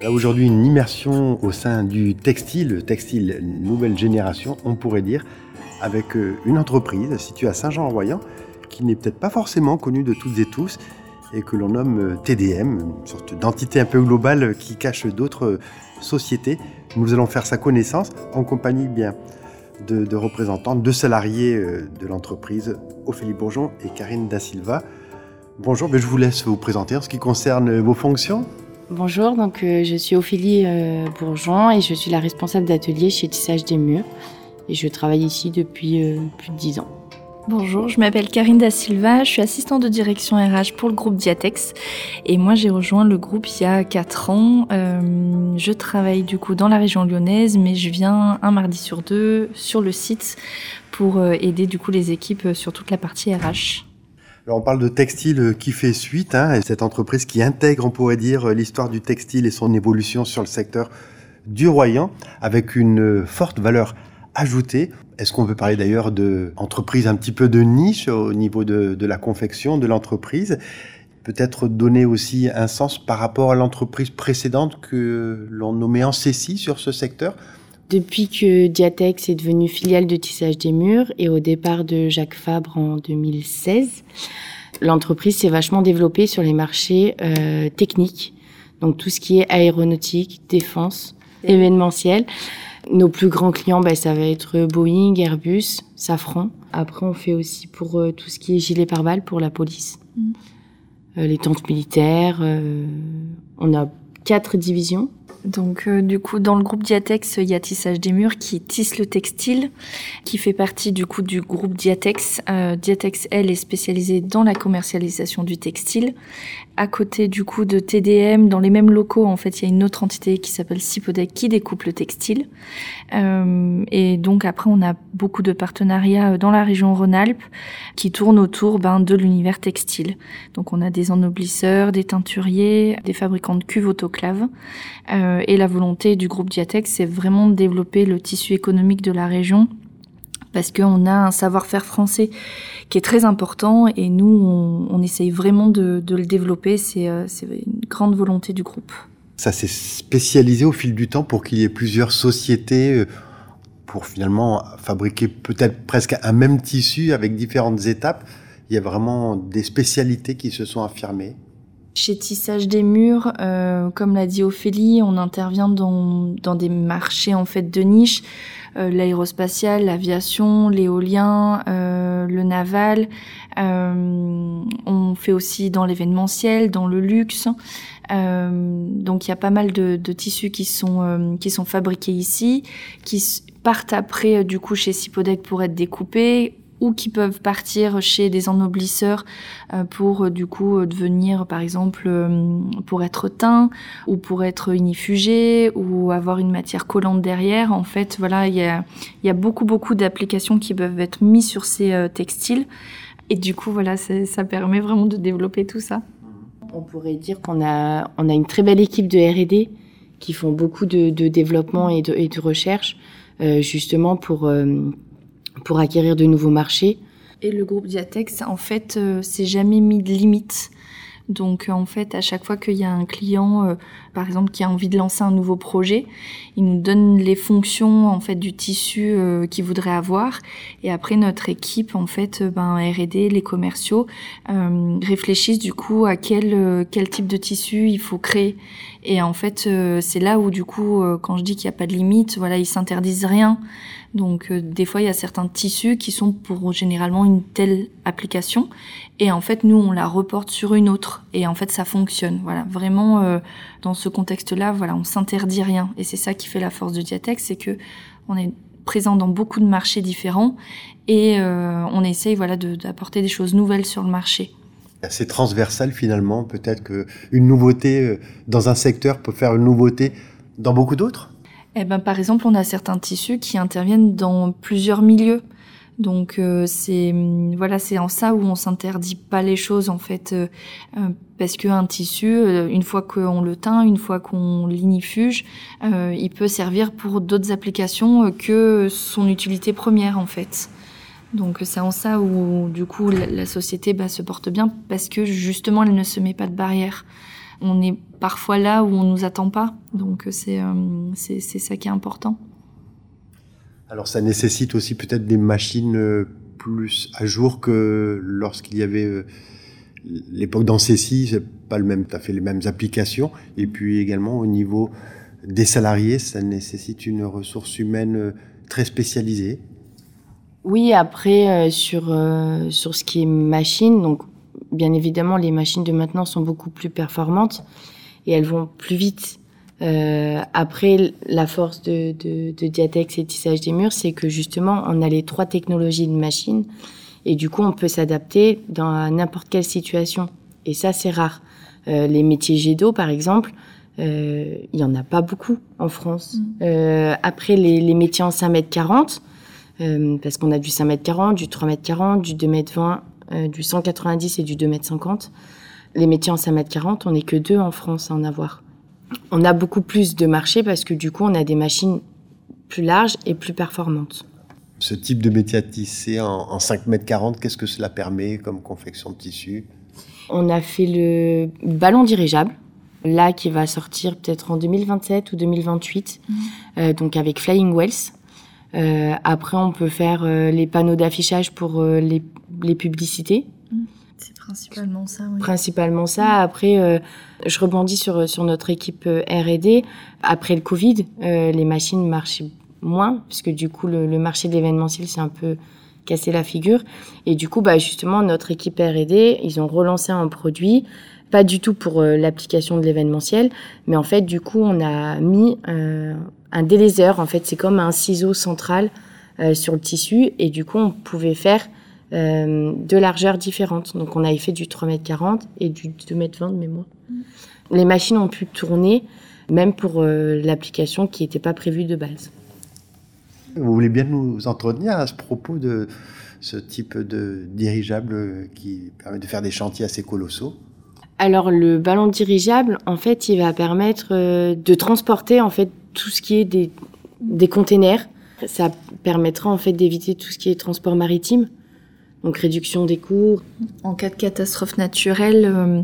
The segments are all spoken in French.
Là, aujourd'hui, une immersion au sein du textile nouvelle génération, on pourrait dire, avec une entreprise située à Saint-Jean-en-Royans, qui n'est peut-être pas forcément connue de toutes et tous, et que l'on nomme TDM, une sorte d'entité un peu globale qui cache d'autres sociétés. Nous allons faire sa connaissance en compagnie de représentants, de salariés de l'entreprise, Ophélie Bourgeon et Karine Da Silva. Bonjour, je vous laisse vous présenter en ce qui concerne vos fonctions. Bonjour, donc je suis Ophélie Bourgeon et je suis la responsable d'atelier chez Tissage des Murs. Et je travaille ici depuis plus de 10 ans. Bonjour, je m'appelle Karine Da Silva, je suis assistante de direction RH pour le groupe Diatex. Et moi, j'ai rejoint le groupe il y a 4 ans. Je travaille du coup dans la région lyonnaise, mais je viens un mardi sur 2 sur le site pour aider du coup les équipes sur toute la partie RH. Alors on parle de textile qui fait suite, et cette entreprise qui intègre, on pourrait dire, l'histoire du textile et son évolution sur le secteur du Royan, avec une forte valeur ajoutée. Est-ce qu'on peut parler d'ailleurs d'entreprise un petit peu de niche au niveau de la confection de l'entreprise ? Peut-être donner aussi un sens par rapport à l'entreprise précédente que l'on nommait Ancessi sur ce secteur ? Depuis que Diatex est devenue filiale de Tissage des Murs et au départ de Jacques Fabre en 2016, l'entreprise s'est vachement développée sur les marchés techniques, donc tout ce qui est aéronautique, défense, événementiel. Nos plus grands clients, ça va être Boeing, Airbus, Safran. Après, on fait aussi pour tout ce qui est gilet pare-balles pour la police, les tentes militaires. On a 4 divisions. Donc du coup dans le groupe Diatex, il y a Tissage des Murs qui tisse le textile, qui fait partie du coup du groupe Diatex. Diatex, elle, est spécialisée dans la commercialisation du textile. À côté du coup de TDM, dans les mêmes locaux, en fait, il y a une autre entité qui s'appelle Cipodec qui découpe le textile. Et donc après, on a beaucoup de partenariats dans la région Rhône-Alpes qui tournent autour de l'univers textile. Donc on a des ennoblisseurs, des teinturiers, des fabricants de cuves autoclaves. Et la volonté du groupe Diatex, c'est vraiment de développer le tissu économique de la région parce qu'on a un savoir-faire français qui est très important et nous, on essaye vraiment de le développer. C'est une grande volonté du groupe. Ça s'est spécialisé au fil du temps pour qu'il y ait plusieurs sociétés pour finalement fabriquer peut-être presque un même tissu avec différentes étapes. Il y a vraiment des spécialités qui se sont affirmées. Chez Tissage des Murs, comme l'a dit Ophélie, on intervient dans des marchés en fait de niche, l'aérospatial, l'aviation, l'éolien, le naval. On fait aussi dans l'événementiel, dans le luxe. Donc il y a pas mal de tissus qui sont fabriqués ici, qui partent après du coup chez Cipodec pour être découpés, ou qui peuvent partir chez des ennoblisseurs pour du coup devenir par exemple pour être teint ou pour être unifugé ou avoir une matière collante derrière. En fait, voilà, il y a beaucoup d'applications qui peuvent être mises sur ces textiles et du coup voilà, ça permet vraiment de développer tout ça. On pourrait dire qu'on a une très belle équipe de R&D qui font beaucoup de développement et de recherche justement pour acquérir de nouveaux marchés. Et le groupe Diatex, en fait, s'est jamais mis de limite. Donc, en fait, à chaque fois qu'il y a un client, par exemple, qui a envie de lancer un nouveau projet, il nous donne les fonctions, en fait, du tissu qu'il voudrait avoir. Et après, notre équipe, en fait, R&D, les commerciaux, réfléchissent, du coup, à quel type de tissu il faut créer. Et en fait, c'est là où, du coup, quand je dis qu'il n'y a pas de limite, voilà, ils s'interdisent rien. Donc des fois il y a certains tissus qui sont pour généralement une telle application et en fait nous on la reporte sur une autre et en fait ça fonctionne. Voilà, vraiment dans ce contexte-là, voilà, on s'interdit rien et c'est ça qui fait la force de Diatex, c'est que on est présent dans beaucoup de marchés différents et on essaye d'apporter des choses nouvelles sur le marché. C'est transversal finalement, peut-être qu'une nouveauté dans un secteur peut faire une nouveauté dans beaucoup d'autres. Par exemple, on a certains tissus qui interviennent dans plusieurs milieux. Donc c'est en ça où on s'interdit pas les choses en fait, parce qu'un tissu, une fois qu'on le teint, une fois qu'on l'inifuge, il peut servir pour d'autres applications que son utilité première en fait. Donc c'est en ça où du coup la société se porte bien parce que justement elle ne se met pas de barrière. on est parfois là où on nous attend pas. Donc c'est ça qui est important. Alors ça nécessite aussi peut-être des machines plus à jour que lorsqu'il y avait l'époque d'Ancessi, c'est pas le même, tu as fait les mêmes applications. Et puis également au niveau des salariés, ça nécessite une ressource humaine très spécialisée. Oui, après sur ce qui est machine, donc bien évidemment les machines de maintenant sont beaucoup plus performantes et elles vont plus vite. Après, la force de Diatex et Tissage des Murs, c'est que justement on a les 3 technologies de machine et du coup on peut s'adapter dans n'importe quelle situation. Et ça c'est rare. Les métiers jet d'eau par exemple, il y en a pas beaucoup en France. Après les métiers en 5m40, parce qu'on a du 5m40, du 3m40, du 2m20, du 190 et du 2m50. Les métiers en 5m40, on n'est que 2 en France à en avoir. On a beaucoup plus de marché parce que du coup, on a des machines plus larges et plus performantes. Ce type de métier à tisser en 5m40, qu'est-ce que cela permet comme confection de tissu ? On a fait le ballon dirigeable, là qui va sortir peut-être en 2027 ou 2028, donc avec Flying Wells. Après, on peut faire les panneaux d'affichage pour les publicités. C'est principalement ça, oui. Principalement ça. Après, je rebondis sur notre équipe R&D. Après le Covid, les machines marchaient moins, parce que du coup, le marché de l'événementiel s'est un peu cassé la figure. Et du coup, justement, notre équipe R&D, ils ont relancé un produit, pas du tout pour l'application de l'événementiel, mais en fait, du coup, on a mis un délaiseur. En fait, c'est comme un ciseau central sur le tissu. Et du coup, on pouvait faire de largeurs différentes. Donc, on avait fait du 3m40 et du 2m20 de mémoire. Les machines ont pu tourner, même pour l'application qui n'était pas prévue de base. Vous voulez bien nous entretenir à ce propos de ce type de dirigeable qui permet de faire des chantiers assez colossaux ? Alors, le ballon dirigeable, en fait, il va permettre de transporter en fait tout ce qui est des containers. Ça permettra en fait d'éviter tout ce qui est transport maritime. Donc réduction des coûts. En cas de catastrophe naturelle,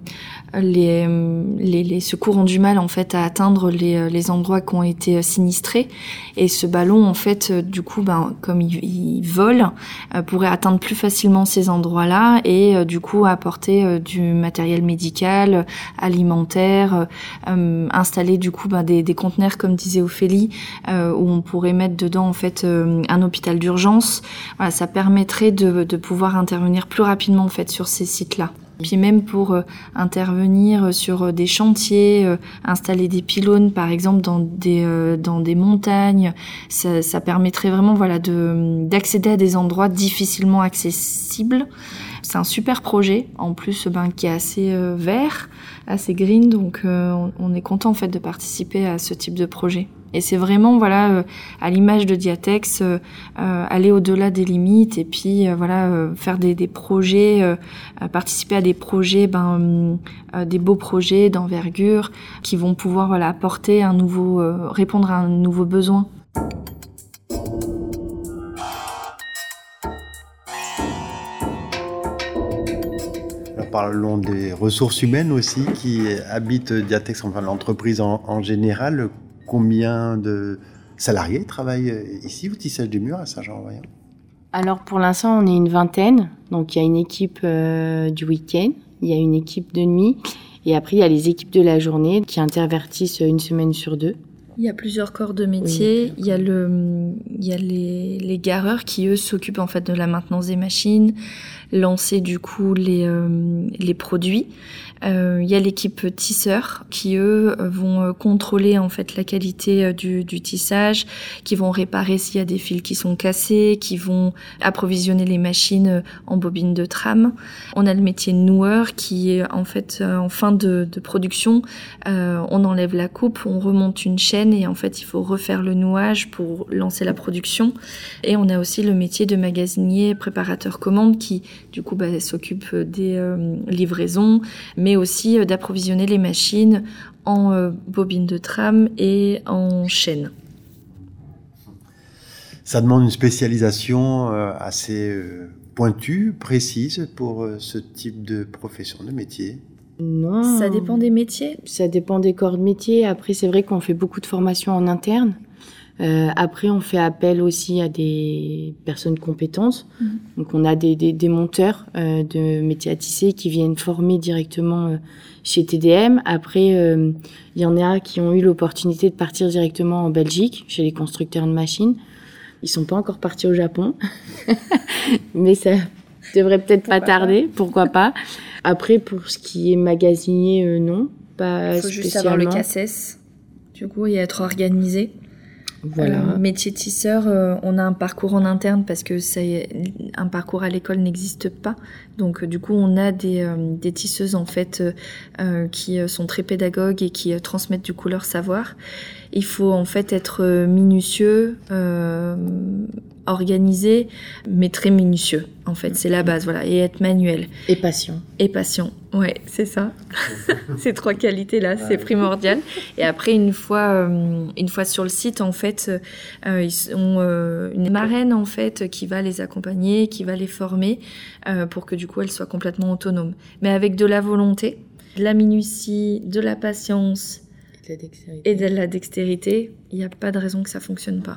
les secours ont du mal en fait à atteindre les endroits qui ont été sinistrés, et ce ballon en fait du coup comme il vole pourrait atteindre plus facilement ces endroits-là et du coup apporter du matériel médical, alimentaire, installer du coup des conteneurs comme disait Ophélie où on pourrait mettre dedans en fait un hôpital d'urgence. Voilà, ça permettrait de pouvoir intervenir plus rapidement en fait sur ces sites-là. Puis même pour intervenir sur des chantiers, installer des pylônes par exemple dans des montagnes, ça permettrait vraiment d'accéder à des endroits difficilement accessibles. C'est un super projet en plus qui est assez vert, assez green, donc on est content en fait de participer à ce type de projet. Et c'est vraiment à l'image de Diatex, aller au-delà des limites et puis faire des projets, participer à des projets, des beaux projets d'envergure qui vont pouvoir apporter répondre à un nouveau besoin. Alors, parlons des ressources humaines aussi qui habitent Diatex, enfin l'entreprise en général. Combien de salariés travaillent ici au Tissage des Murs à Saint-Jean-en-Royan ? Alors pour l'instant, on est une vingtaine. Donc il y a une équipe du week-end, il y a une équipe de nuit et après il y a les équipes de la journée qui intervertissent une semaine sur 2. Il y a plusieurs corps de métier. Oui. Il y a les gareurs qui eux s'occupent en fait de la maintenance des machines, lancer du coup les produits. Il y a l'équipe tisseur qui eux vont contrôler en fait la qualité du tissage, qui vont réparer s'il y a des fils qui sont cassés, qui vont approvisionner les machines en bobines de trame. On a le métier de noueur qui est en fait en fin de production, on enlève la coupe, on remonte une chaîne et en fait il faut refaire le nouage pour lancer la production. Et on a aussi le métier de magasinier préparateur commande qui du coup s'occupe des livraisons, mais aussi d'approvisionner les machines en bobines de trame et en chaîne. Ça demande une spécialisation assez pointue, précise pour ce type de profession, de métier. Non. Ça dépend des métiers. Ça dépend des corps de métier. Après, c'est vrai qu'on fait beaucoup de formations en interne. Après, on fait appel aussi à des personnes compétentes. Donc, on a des monteurs de métiers à tisser qui viennent former directement chez TDM. Après, il y en a qui ont eu l'opportunité de partir directement en Belgique, chez les constructeurs de machines. Ils sont pas encore partis au Japon, mais ça devrait peut-être pas tarder. Pourquoi pas. Après, pour ce qui est magasinier, non, pas spécialement. Il faut juste avoir le CACES, du coup, et être organisé. Voilà. Métier tisseur, on a un parcours en interne parce que un parcours à l'école n'existe pas. Donc du coup, on a des tisseuses en fait qui sont très pédagogues et qui transmettent du coup leur savoir. Il faut en fait être minutieux, organisé, mais très minutieux. En fait, c'est la base, voilà, et être manuel. Et patient. Et patient, ouais, c'est ça. Ces 3 qualités-là, c'est primordial. Et après, une fois sur le site, en fait, ils ont une marraine en fait qui va les accompagner, qui va les former pour que du coup elles soient complètement autonomes. Mais avec de la volonté, de la minutie, de la patience et de la dextérité, il n'y a pas de raison que ça fonctionne pas.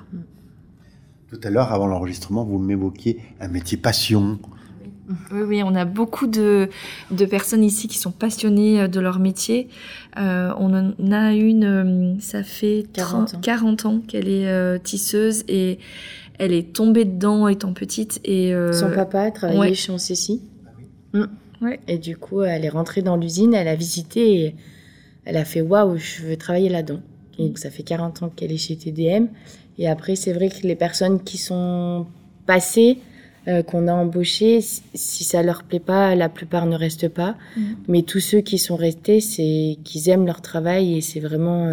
Tout à l'heure, avant l'enregistrement, vous m'évoquiez un métier passion. Oui, on a beaucoup de personnes ici qui sont passionnées de leur métier. On en a une, ça fait 40 ans qu'elle est tisseuse et elle est tombée dedans étant petite. Et son papa travaillait chez Ancessi. Ouais. Et du coup, elle est rentrée dans l'usine, elle a visité et elle a fait « Waouh, je veux travailler là-dedans ». Et donc, ça fait 40 ans qu'elle est chez TDM. Et après, c'est vrai que les personnes qui sont passées, qu'on a embauchées, si ça leur plaît pas, la plupart ne restent pas. Mais tous ceux qui sont restés, c'est qu'ils aiment leur travail et c'est vraiment...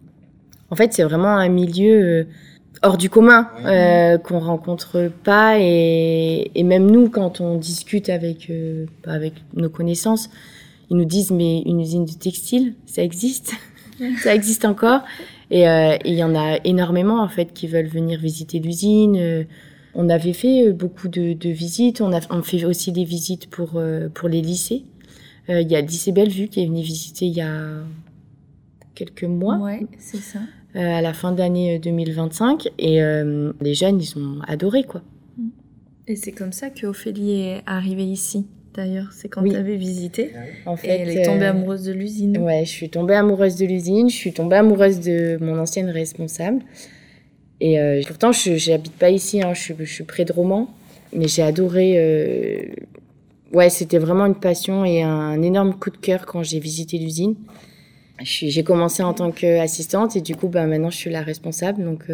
En fait, c'est vraiment un milieu hors du commun qu'on rencontre pas. Et même nous, quand on discute avec nos connaissances, ils nous disent « Mais une usine de textile, ça existe ?» Ça existe encore. Et il y en a énormément, en fait, qui veulent venir visiter l'usine. On avait fait beaucoup de visites. On fait aussi des visites pour les lycées. Il y a le lycée Bellevue qui est venu visiter il y a quelques mois. Ouais, c'est ça. À la fin d'année 2025. Et les jeunes, ils ont adoré, quoi. Et c'est comme ça qu'Ophélie est arrivée ici. D'ailleurs, c'est quand tu avais visité. En fait, et elle est tombée amoureuse de l'usine. Ouais, je suis tombée amoureuse de l'usine. Je suis tombée amoureuse de mon ancienne responsable. Et pourtant, je n'habite pas ici. Hein, je suis près de Romans. Mais j'ai adoré. Ouais, c'était vraiment une passion et un énorme coup de cœur quand j'ai visité l'usine. J'ai commencé en tant qu'assistante et du coup, maintenant, je suis la responsable. Donc,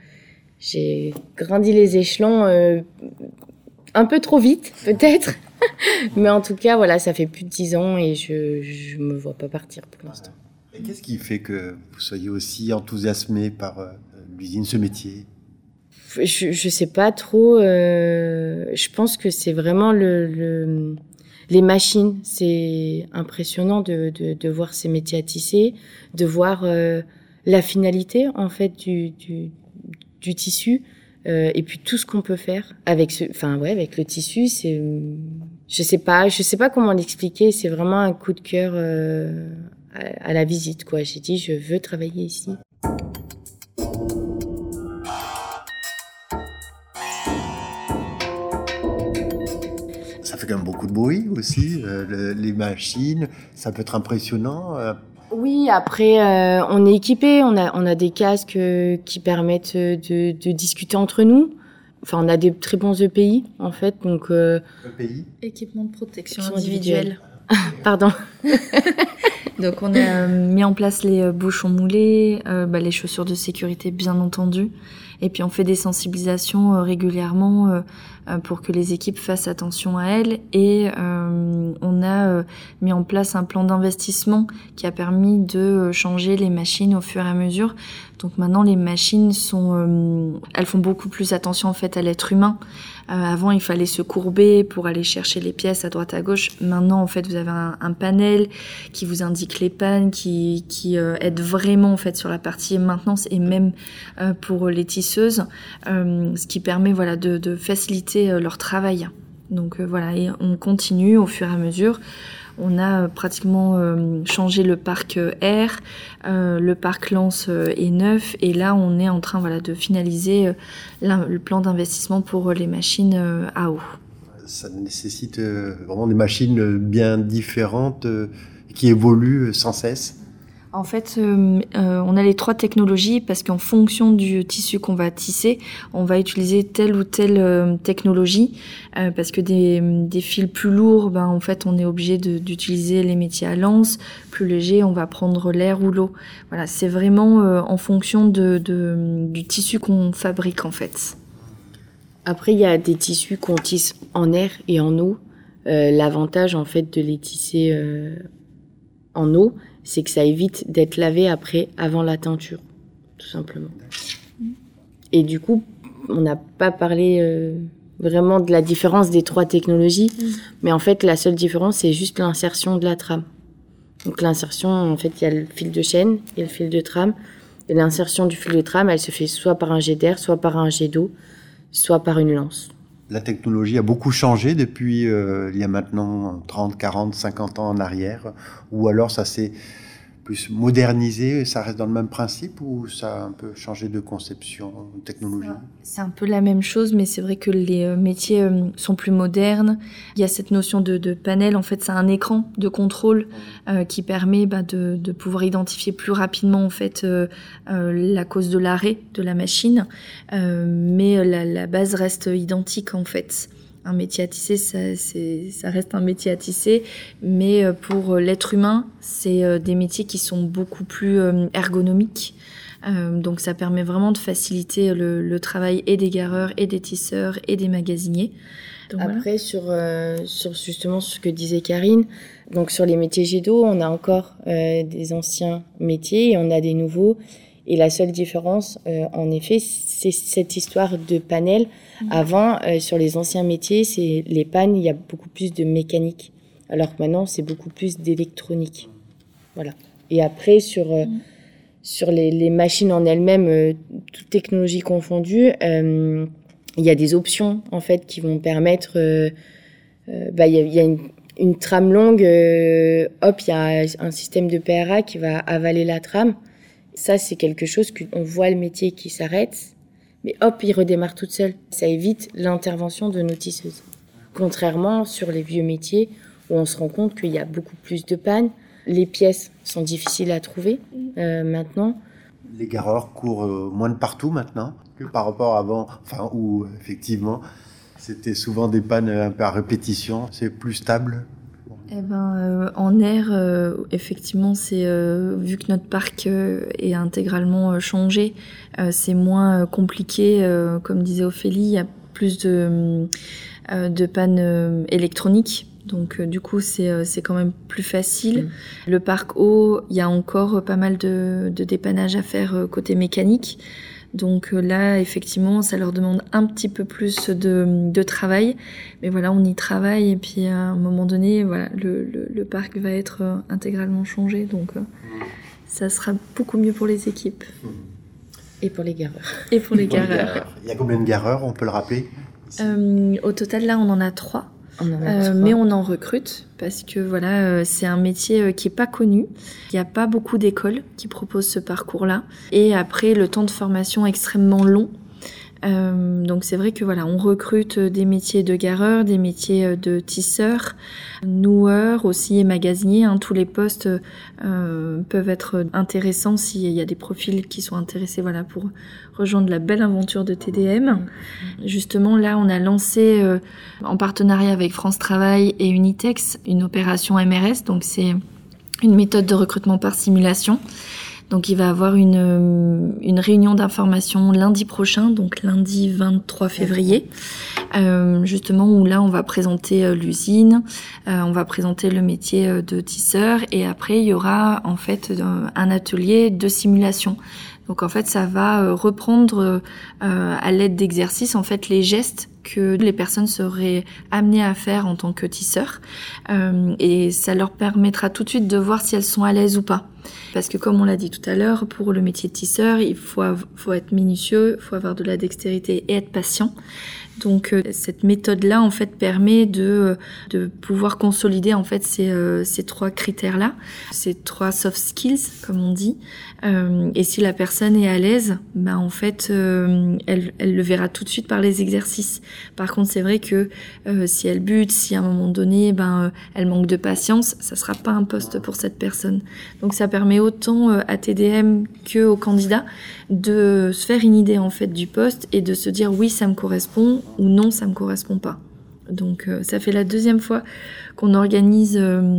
j'ai grandi les échelons un peu trop vite, peut-être. Mais en tout cas, voilà, ça fait plus de 10 ans et je me vois pas partir pour l'instant. Et qu'est-ce qui fait que vous soyez aussi enthousiasmé par l'usine, ce métier ? Je sais pas trop. Je pense que c'est vraiment les machines. C'est impressionnant de voir ces métiers à tisser, de voir la finalité en fait du tissu. Et puis tout ce qu'on peut faire avec avec le tissu, c'est, je sais pas comment l'expliquer. C'est vraiment un coup de cœur à la visite, quoi. J'ai dit, je veux travailler ici. Ça fait quand même beaucoup de bruit aussi, les machines. Ça peut être impressionnant. Oui, après, on est équipés, on a des casques qui permettent de discuter entre nous. Enfin, on a des très bons EPI, en fait, donc... EPI ? Équipement de protection individuelle. Pardon. Donc, on a mis en place les bouchons moulés, les chaussures de sécurité, bien entendu. Et puis, on fait des sensibilisations régulièrement pour que les équipes fassent attention à elles. Et on a mis en place un plan d'investissement qui a permis de changer les machines au fur et à mesure. Donc maintenant, les machines elles font beaucoup plus attention en fait à l'être humain. Avant, il fallait se courber pour aller chercher les pièces à droite à gauche. Maintenant, en fait, vous avez un panel qui vous indique les pannes, qui aide vraiment en fait sur la partie maintenance et même pour les tisseuses, ce qui permet de faciliter leur travail. Donc voilà, et on continue au fur et à mesure. On a pratiquement changé le parc R, le parc Lens est neuf, et là on est en train de finaliser le plan d'investissement pour les machines à eau. Ça nécessite vraiment des machines bien différentes qui évoluent sans cesse. En fait, on a les 3 technologies parce qu'en fonction du tissu qu'on va tisser, on va utiliser telle ou telle technologie. Parce que des fils plus lourds, en fait, on est obligé d'utiliser les métiers à lance. Plus légers, on va prendre l'air ou l'eau. Voilà, c'est vraiment en fonction du tissu qu'on fabrique, en fait. Après, il y a des tissus qu'on tisse en air et en eau. L'avantage, en fait, de les tisser en eau, c'est que ça évite d'être lavé avant la teinture, tout simplement. Et du coup, on n'a pas parlé vraiment de la différence des 3 technologies, mais en fait, la seule différence, c'est juste l'insertion de la trame. Donc l'insertion, en fait, il y a le fil de chaîne et le fil de trame. Et l'insertion du fil de trame, elle se fait soit par un jet d'air, soit par un jet d'eau, soit par une lance. La technologie a beaucoup changé depuis il y a maintenant 30, 40, 50 ans en arrière, ou alors ça s'est plus modernisé, ça reste dans le même principe, ou ça a un peu changé de conception, de technologie? C'est un peu la même chose, mais c'est vrai que les métiers sont plus modernes. Il y a cette notion de panel, en fait c'est un écran de contrôle qui permet de pouvoir identifier plus rapidement en fait la cause de l'arrêt de la machine, mais la base reste identique en fait. Un métier à tisser, ça reste un métier à tisser, mais pour l'être humain, c'est des métiers qui sont beaucoup plus ergonomiques. Donc ça permet vraiment de faciliter le travail et des gareurs, et des tisseurs, et des magasiniers. Donc, après, voilà. sur justement ce que disait Karine, donc sur les métiers jet d'eau, on a encore des anciens métiers et on a des nouveaux. Et la seule différence, en effet, c'est cette histoire de panel. Avant, sur les anciens métiers, c'est les pannes, il y a beaucoup plus de mécanique. Alors que maintenant, c'est beaucoup plus d'électronique. Voilà. Et après, sur les machines en elles-mêmes, toutes technologies confondues, il y a des options, en fait, qui vont permettre... il y a une trame longue, il y a un système de PRA qui va avaler la trame. Ça, c'est quelque chose qu'on voit le métier qui s'arrête, mais il redémarre toute seule. Ça évite l'intervention de nos tisseuses. Contrairement sur les vieux métiers où on se rend compte qu'il y a beaucoup plus de pannes. Les pièces sont difficiles à trouver maintenant. Les gareurs courent moins de partout maintenant que par rapport à avant, où effectivement c'était souvent des pannes un peu à répétition. C'est plus stable. En air, effectivement, c'est vu que notre parc est intégralement changé, c'est moins compliqué. Comme disait Ophélie, il y a plus de pannes électroniques. Donc du coup, c'est quand même plus facile. Le parc eau, il y a encore pas mal de dépannage à faire côté mécanique. Donc là, effectivement, ça leur demande un petit peu plus de travail. Mais voilà, on y travaille et puis à un moment donné, voilà, le parc va être intégralement changé. Donc ça sera beaucoup mieux pour les équipes. Et pour les gareurs. Et pour les gareurs. Il y a combien de gareurs, on peut le rappeler ici? Au total, là, on en a 3. Mais on en recrute parce que voilà, c'est un métier qui est pas connu. Il n'y a pas beaucoup d'écoles qui proposent ce parcours-là. Et après, le temps de formation est extrêmement long. Donc c'est vrai que voilà, on recrute des métiers de gareurs, des métiers de tisseurs, noueurs aussi et magasiniers. Tous les postes peuvent être intéressants s'il y a des profils qui sont intéressés, voilà, pour rejoindre la belle aventure de TDM. Justement, là, on a lancé en partenariat avec France Travail et Unitex une opération MRS. Donc c'est une méthode de recrutement par simulation. Donc il va y avoir une réunion d'information lundi prochain, donc lundi 23 février, justement où là on va présenter l'usine, on va présenter le métier de tisseur et après il y aura en fait un atelier de simulation. Donc en fait ça va reprendre à l'aide d'exercices en fait les gestes que les personnes seraient amenées à faire en tant que tisseurs. Et ça leur permettra tout de suite de voir si elles sont à l'aise ou pas. Parce que comme on l'a dit tout à l'heure, pour le métier de tisseur, il faut être minutieux, il faut avoir de la dextérité et être patient. Donc cette méthode-là en fait permet de pouvoir consolider en fait ces 3 critères-là, ces 3 soft skills comme on dit. Et si la personne est à l'aise, en fait elle le verra tout de suite par les exercices. Par contre c'est vrai que si elle bute, si à un moment donné elle manque de patience, ça sera pas un poste pour cette personne. Donc ça permet autant à TDM que aux candidats de se faire une idée en fait du poste et de se dire oui ça me correspond ou non ça me correspond pas. Donc ça fait la 2e fois qu'on organise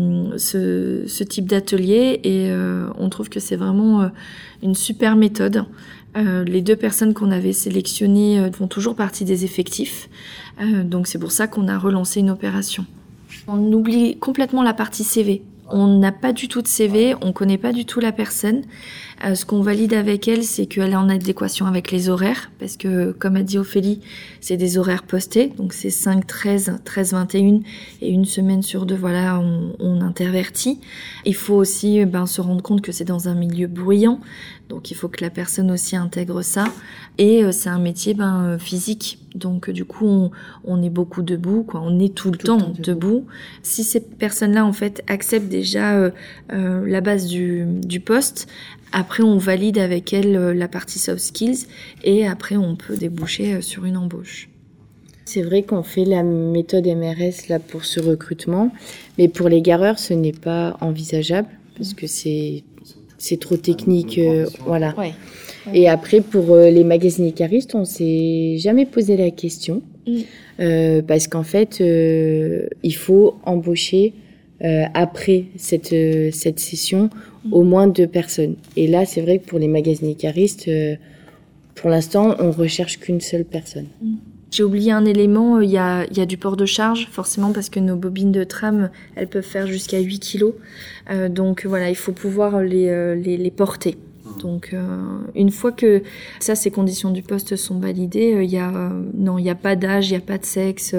ce type d'atelier et on trouve que c'est vraiment une super méthode. Les 2 personnes qu'on avait sélectionnées font toujours partie des effectifs, donc c'est pour ça qu'on a relancé une opération. On oublie complètement la partie CV. On n'a pas du tout de CV, on connaît pas du tout la personne. Ce qu'on valide avec elle, c'est qu'elle est en adéquation avec les horaires, parce que, comme a dit Ophélie, c'est des horaires postés, donc c'est 5-13, 13-21, et une semaine sur 2, voilà, on intervertit. Il faut aussi se rendre compte que c'est dans un milieu bruyant, donc il faut que la personne aussi intègre ça. Et c'est un métier physique, donc du coup on est beaucoup debout, quoi. On est tout le temps debout. Si ces personnes-là en fait acceptent déjà la base du poste, après on valide avec elles la partie soft skills et après on peut déboucher sur une embauche. C'est vrai qu'on fait la méthode MRS là pour ce recrutement, mais pour les gareurs ce n'est pas envisageable parce que c'est trop technique, voilà. Ouais. Et après, pour les magasiniers caristes, on s'est jamais posé la question parce qu'en fait, il faut embaucher après cette session au moins 2 personnes. Et là, c'est vrai que pour les magasiniers caristes, pour l'instant, on recherche qu'une seule personne. J'ai oublié un élément, il y a du port de charge, forcément, parce que nos bobines de trame, elles peuvent faire jusqu'à 8 kilos. Donc voilà, il faut pouvoir les porter. Donc une fois que ces conditions du poste sont validées, il y a pas d'âge, il y a pas de sexe.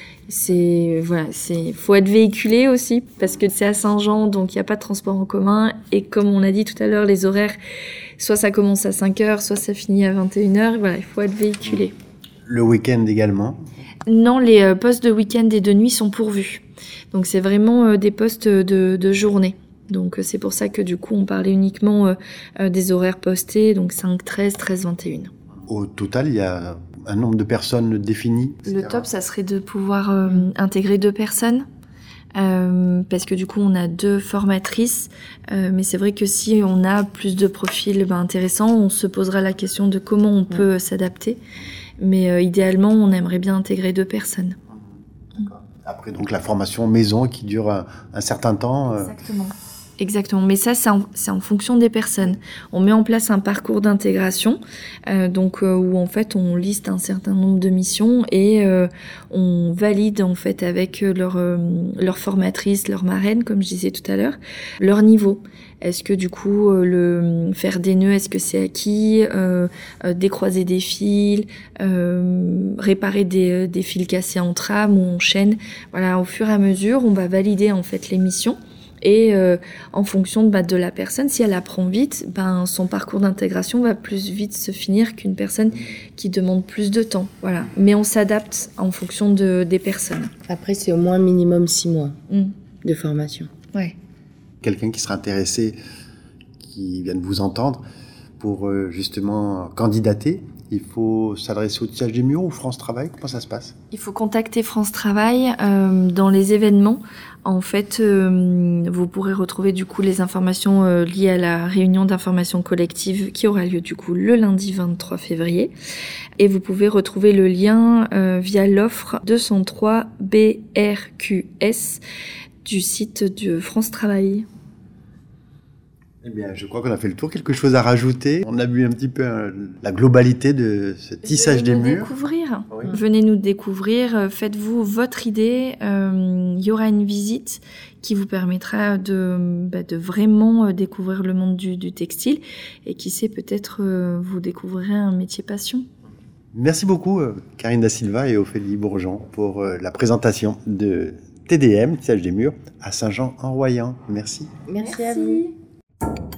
Faut être véhiculé aussi parce que c'est à Saint-Jean, donc il y a pas de transport en commun et comme on a dit tout à l'heure, les horaires, soit ça commence à 5h, soit ça finit à 21h. Voilà, il faut être véhiculé. Le week-end également? Non, les postes de week-end et de nuit sont pourvus. Donc c'est vraiment des postes de journée. Donc c'est pour ça que du coup on parlait uniquement des horaires postés, donc 5-13, 13-21. Au total, il y a un nombre de personnes défini? Le top, ça serait de pouvoir intégrer 2 personnes. Parce que du coup on a 2 formatrices, mais c'est vrai que si on a plus de profils intéressants, on se posera la question de comment on peut s'adapter. Mais idéalement, on aimerait bien intégrer 2 personnes. Après, donc la formation maison qui dure un certain temps. Exactement. Mais ça, c'est en fonction des personnes. On met en place un parcours d'intégration, où en fait on liste un certain nombre de missions et on valide en fait avec leur formatrice, leur marraine, comme je disais tout à l'heure, leur niveau. Est-ce que du coup le faire des nœuds, est-ce que c'est acquis, décroiser des fils, réparer des fils cassés en trame ou en chaîne. Voilà, au fur et à mesure, on va valider en fait les missions. Et en fonction de la personne, si elle apprend vite, son parcours d'intégration va plus vite se finir qu'une personne qui demande plus de temps. Voilà. Mais on s'adapte en fonction des personnes. Après, c'est au moins minimum 6 mois de formation. Ouais. Quelqu'un qui sera intéressé, qui vient de vous entendre, pour justement candidater, il faut s'adresser au Tissage des Murs ou France Travail? Comment ça se passe? Il faut contacter France Travail dans les événements. En fait, vous pourrez retrouver du coup les informations liées à la réunion d'information collective qui aura lieu du coup le lundi 23 février. Et vous pouvez retrouver le lien via l'offre 203 BRQS du site de France Travail. Eh bien, je crois qu'on a fait le tour. Quelque chose à rajouter? On a vu un petit peu la globalité de ce tissage des murs. Découvrir. Oui. Venez nous découvrir. Faites-vous votre idée. Il y aura une visite qui vous permettra de vraiment découvrir le monde du textile. Et qui sait, peut-être vous découvrirez un métier passion. Merci beaucoup, Karine Da Silva et Ophélie Bourgeon, pour la présentation de TDM, Tissage des Murs, à Saint-Jean-en-Royan. Merci. Merci à vous.